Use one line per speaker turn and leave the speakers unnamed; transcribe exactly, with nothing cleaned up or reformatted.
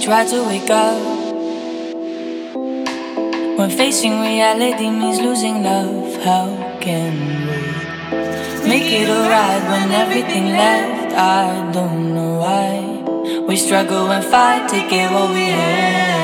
try to wake up. When facing reality means losing love, how can we make it alright when everything left? I don't know why we struggle and fight to get what we have.